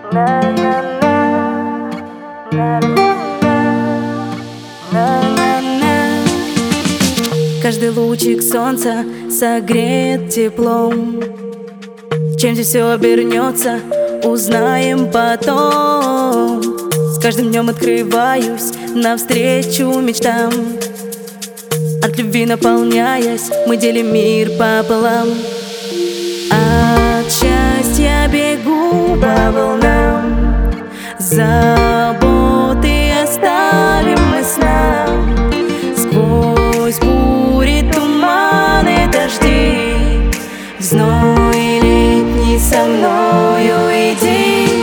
Каждый лучик солнца согреет теплом. Чем здесь все обернется, узнаем потом. С каждым днем открываюсь навстречу мечтам. От любви наполняясь, мы делим мир пополам. От счастья бегу по волнам, заботы оставим мы снам. Сквозь бури, туманы, дожди, в зной летний со мною иди.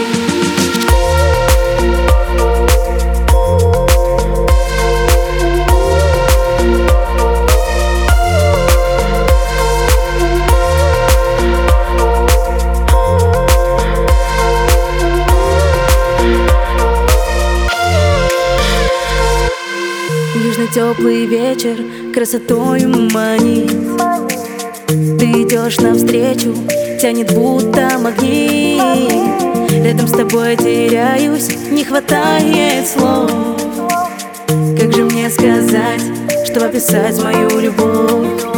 Южно-теплый вечер красотою манит. Ты идешь навстречу, тянет будто магнит. Рядом с тобой теряюсь, не хватает слов. Как же мне сказать, чтобы описать мою любовь?